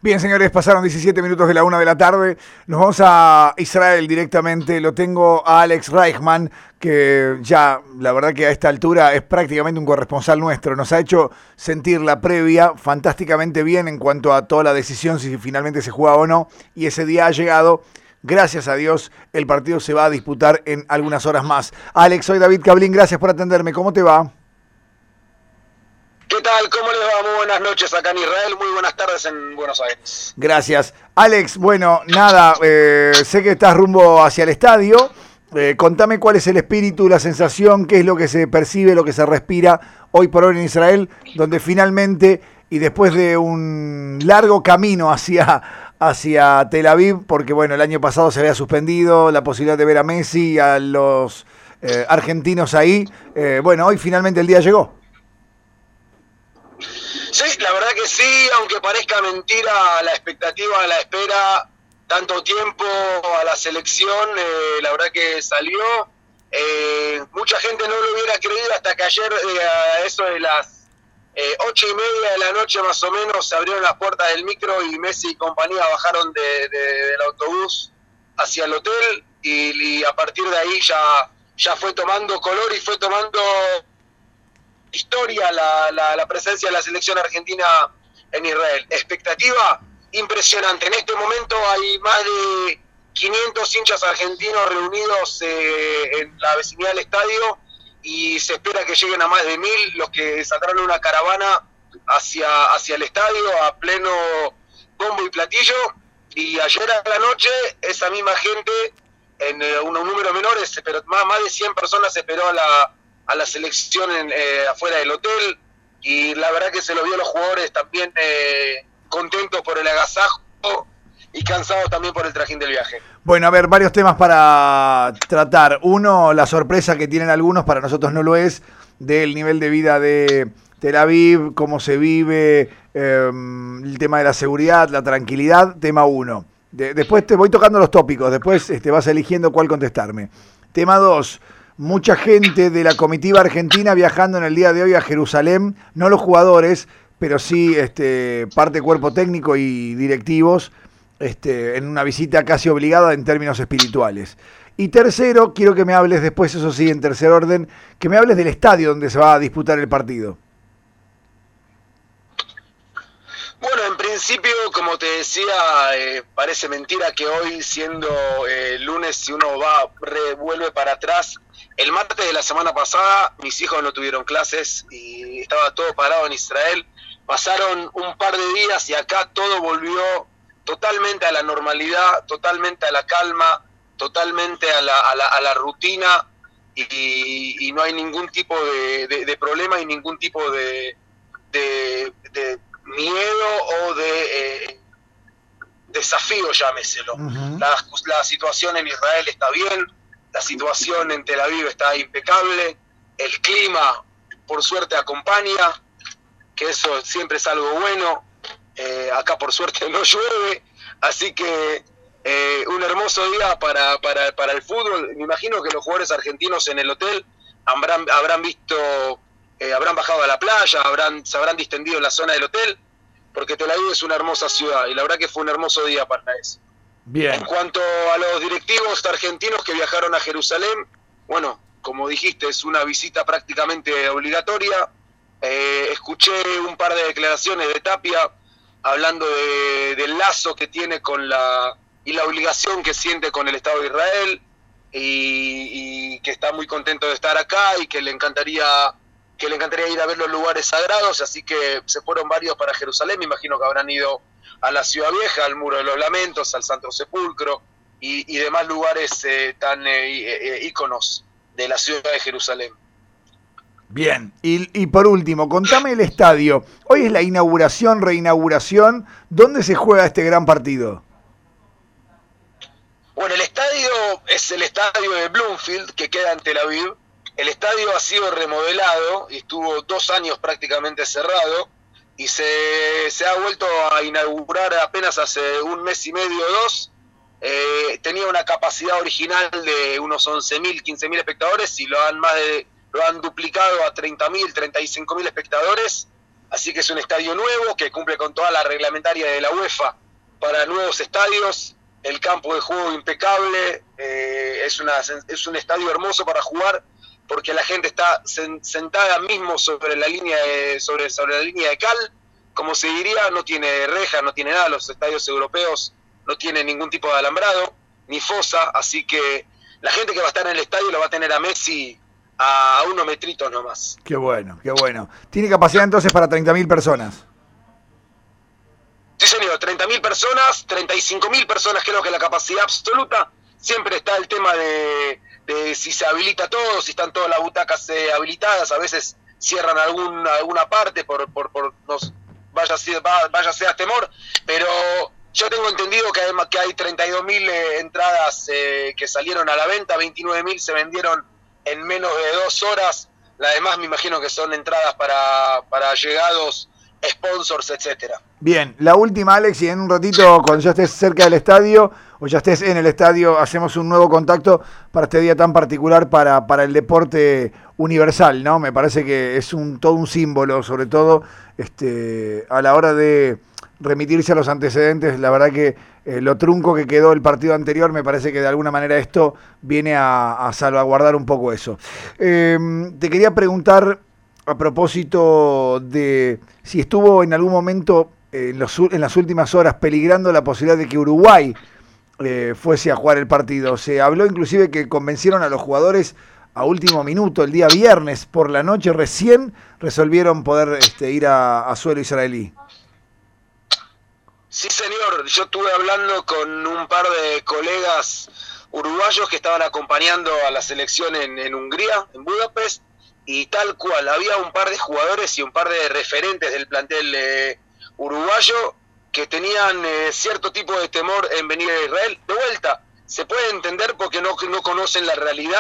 Bien, señores, pasaron 17 minutos de la 1 de la tarde. Nos vamos a Israel directamente. Lo tengo a Alex Reichman, que ya, la verdad que a esta altura es prácticamente un corresponsal nuestro. Nos ha hecho sentir la previa fantásticamente bien en cuanto a toda la decisión, si finalmente se juega o no. Y ese día ha llegado. Gracias a Dios, el partido se va a disputar en algunas horas más. Alex, soy David Cablín, gracias por atenderme. ¿Cómo te va? ¿Qué tal? ¿Cómo les va? Muy buenas noches acá en Israel, muy buenas tardes en Buenos Aires. Gracias. Alex, bueno, nada, sé que estás rumbo hacia el estadio. Contame cuál es el espíritu, la sensación, qué es lo que se percibe, lo que se respira hoy por hoy en Israel, donde finalmente, y después de un largo camino hacia Tel Aviv, porque bueno, el año pasado se había suspendido la posibilidad de ver a Messi y a los argentinos ahí, bueno, hoy finalmente el día llegó. Sí, la verdad que sí, aunque parezca mentira la expectativa, la espera, tanto tiempo a la selección, la verdad que salió. Mucha gente no lo hubiera creído hasta que ayer, a eso de las 8:30 de la noche más o menos, se abrieron las puertas del micro y Messi y compañía bajaron del autobús hacia el hotel y a partir de ahí ya fue tomando color y fue tomando historia la presencia de la selección argentina en Israel. Expectativa impresionante. En este momento hay más de 500 hinchas argentinos reunidos en la vecinidad del estadio y se espera que lleguen a más de 1000 los que saldrán en una caravana hacia el estadio a pleno bombo y platillo. Y ayer a la noche esa misma gente, en unos números menores, pero más de 100 personas esperó a la selección afuera del hotel, y la verdad que se lo vio a los jugadores también contentos por el agasajo y cansados también por el trajín del viaje. Bueno, a ver, varios temas para tratar. Uno, la sorpresa que tienen algunos, para nosotros no lo es, del nivel de vida de Tel Aviv, cómo se vive, el tema de la seguridad, la tranquilidad, tema uno. Después te voy tocando los tópicos, después vas eligiendo cuál contestarme. Tema 2. Mucha gente de la comitiva argentina viajando en el día de hoy a Jerusalén, no los jugadores, pero sí parte cuerpo técnico y directivos, en una visita casi obligada en términos espirituales. Y tercero, quiero que me hables después, eso sí, en tercer orden, que me hables del estadio donde se va a disputar el partido. Bueno, en principio, como te decía, parece mentira que hoy, siendo lunes, si uno vuelve para atrás, el martes de la semana pasada mis hijos no tuvieron clases y estaba todo parado en Israel. Pasaron un par de días y acá todo volvió totalmente a la normalidad, totalmente a la calma, totalmente a la rutina y no hay ningún tipo de problema y ningún tipo de miedo o de desafío, llámeselo. Uh-huh. La situación en Israel está bien, la situación en Tel Aviv está impecable, el clima por suerte acompaña, que eso siempre es algo bueno. Acá por suerte no llueve, así que un hermoso día para el fútbol. Me imagino que los jugadores argentinos en el hotel habrán visto, habrán bajado a la playa, se habrán distendido en la zona del hotel, porque Tel Aviv es una hermosa ciudad y la verdad que fue un hermoso día para eso. Bien. En cuanto a los directivos argentinos que viajaron a Jerusalén, bueno, como dijiste, es una visita prácticamente obligatoria. Escuché un par de declaraciones de Tapia hablando del lazo que tiene y la obligación que siente con el Estado de Israel y que está muy contento de estar acá y que le encantaría ir a ver los lugares sagrados, así que se fueron varios para Jerusalén. Me imagino que habrán ido a la Ciudad Vieja, al Muro de los Lamentos, al Santo Sepulcro y demás lugares tan íconos de la ciudad de Jerusalén. Bien, y por último, contame el estadio. Hoy es la inauguración, reinauguración. ¿Dónde se juega este gran partido? Bueno, el estadio es el estadio de Bloomfield, que queda en Tel Aviv. El estadio ha sido remodelado y estuvo 2 años prácticamente cerrado y se ha vuelto a inaugurar apenas hace un mes y medio o 2. Tenía una capacidad original de unos 11.000, 15.000 espectadores y lo han duplicado a 30.000, 35.000 espectadores. así que es un estadio nuevo que cumple con toda la reglamentaria de la UEFA para nuevos estadios, el campo de juego impecable, es un estadio hermoso para jugar porque la gente está sentada mismo sobre la línea sobre la línea de cal, como se diría, no tiene reja, no tiene nada, los estadios europeos no tienen ningún tipo de alambrado, ni fosa, así que la gente que va a estar en el estadio lo va a tener a Messi a unos metritos nomás. Qué bueno, qué bueno. Tiene capacidad entonces para 30.000 personas. Sí, señor, 30.000 personas, 35.000 personas creo que es la capacidad absoluta. Siempre está el tema de si se habilita todo, si están todas las butacas habilitadas, a veces cierran alguna parte por vaya sea temor, pero yo tengo entendido que hay 32.000 entradas que salieron a la venta, 29.000 se vendieron en menos de 2 horas, las demás me imagino que son entradas para llegados, sponsors, etcétera. Bien, la última, Alex, y en un ratito, cuando ya estés cerca del estadio, o ya estés en el estadio, hacemos un nuevo contacto para este día tan particular para el deporte universal, ¿no? Me parece que es todo un símbolo, sobre todo a la hora de remitirse a los antecedentes. La verdad que lo trunco que quedó el partido anterior, me parece que de alguna manera esto viene a salvaguardar un poco eso. Te quería preguntar a propósito de si estuvo en algún momento en las últimas horas peligrando la posibilidad de que Uruguay fuese a jugar el partido. Se habló inclusive que convencieron a los jugadores a último minuto, el día viernes por la noche, recién resolvieron poder ir a suelo israelí. Sí, señor, yo estuve hablando con un par de colegas uruguayos que estaban acompañando a la selección en Hungría, en Budapest, y tal cual, había un par de jugadores y un par de referentes del plantel uruguayo que tenían cierto tipo de temor en venir a Israel. De vuelta, se puede entender porque no conocen la realidad,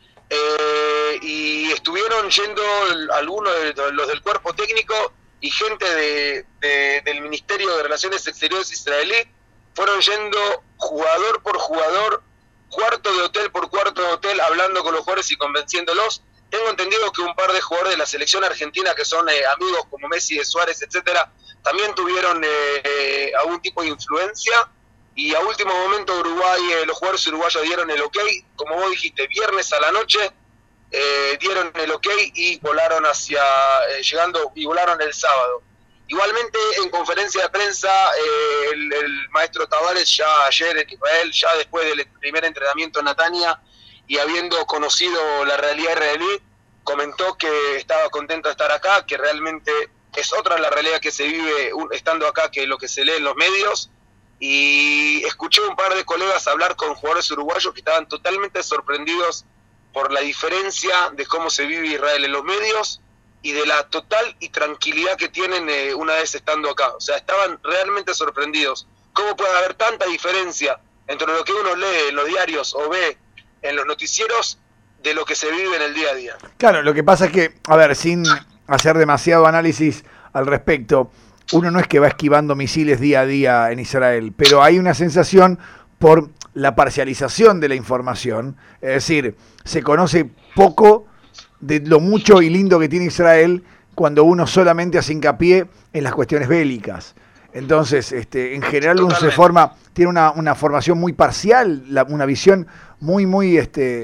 y estuvieron yendo algunos de los del cuerpo técnico y gente del Ministerio de Relaciones Exteriores israelí, fueron yendo jugador por jugador, cuarto de hotel por cuarto de hotel, hablando con los jugadores y convenciéndolos. Tengo entendido que un par de jugadores de la selección argentina que son amigos como Messi, de Suárez, etcétera, también tuvieron algún tipo de influencia, y a último momento los jugadores uruguayos dieron el ok, como vos dijiste, viernes a la noche dieron el ok y volaron volaron el sábado. Igualmente, en conferencia de prensa, el maestro Tavares ya ayer en Israel, ya después del primer entrenamiento en Natania, y habiendo conocido la realidad israelí, comentó que estaba contento de estar acá, que realmente es otra la realidad que se vive estando acá que lo que se lee en los medios. Y escuché un par de colegas hablar con jugadores uruguayos que estaban totalmente sorprendidos por la diferencia de cómo se vive Israel en los medios y de la total y tranquilidad que tienen una vez estando acá. O sea, estaban realmente sorprendidos. ¿Cómo puede haber tanta diferencia entre lo que uno lee en los diarios o ve en los noticieros de lo que se vive en el día a día? Claro, lo que pasa es que, a ver, sin hacer demasiado análisis al respecto, uno no es que va esquivando misiles día a día en Israel, pero hay una sensación por la parcialización de la información, es decir, se conoce poco de lo mucho y lindo que tiene Israel cuando uno solamente hace hincapié en las cuestiones bélicas. Entonces, en general uno tiene una formación muy parcial, una visión muy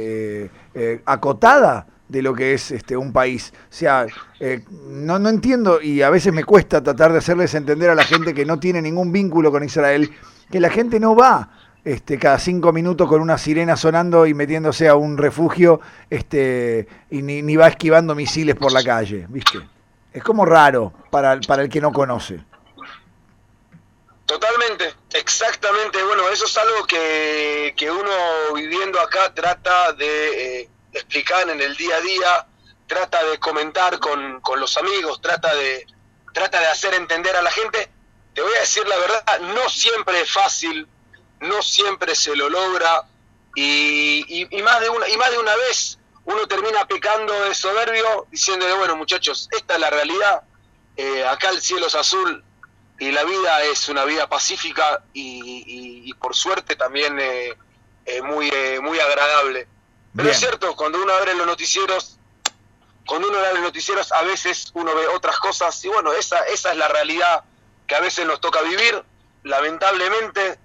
acotada de lo que es un país. O sea, no entiendo, y a veces me cuesta tratar de hacerles entender a la gente que no tiene ningún vínculo con Israel, que la gente no va cada 5 minutos con una sirena sonando y metiéndose a un refugio y ni va esquivando misiles por la calle, ¿viste? Es como raro para el que no conoce. Totalmente, exactamente. Bueno, eso es algo que uno viviendo acá trata de explicar en el día a día, trata de comentar con los amigos, trata de hacer entender a la gente. Te voy a decir la verdad, no siempre es fácil, no siempre se lo logra, y más de una vez uno termina pecando de soberbio, diciéndole, bueno, muchachos, esta es la realidad, acá el cielo es azul y la vida es una vida pacífica y por suerte también muy agradable. Pero bien. Es cierto, cuando uno abre los noticieros cuando uno ve los noticieros a veces uno ve otras cosas y bueno, esa es la realidad que a veces nos toca vivir, lamentablemente.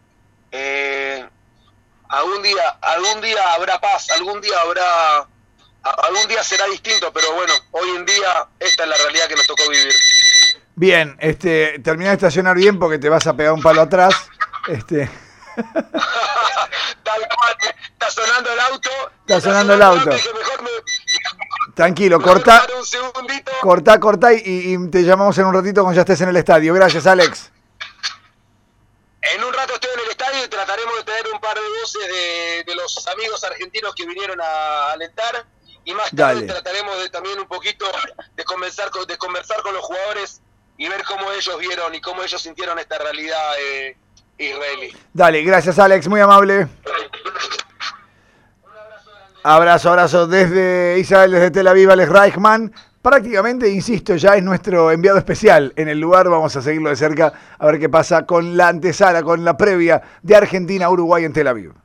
Algún día habrá paz, algún día será distinto, pero bueno, hoy en día esta es la realidad que nos tocó vivir. Bien, terminá de estacionar bien porque te vas a pegar un palo atrás. Tal cual, está sonando el auto. Está sonando el auto. Tranquilo, cortá y te llamamos en un ratito cuando ya estés en el estadio. Gracias, Alex. En un rato estoy en el estadio y trataremos de tener un par de voces de los amigos argentinos que vinieron a alentar. Y más tarde trataremos de también un poquito de conversar con los jugadores y ver cómo ellos vieron y cómo ellos sintieron esta realidad israelí. Dale, gracias, Alex, muy amable. Abrazo desde Israel, desde Tel Aviv, Alex Reichman. Prácticamente, insisto, ya es nuestro enviado especial en el lugar. Vamos a seguirlo de cerca a ver qué pasa con la antesala, con la previa de Argentina-Uruguay en Tel Aviv.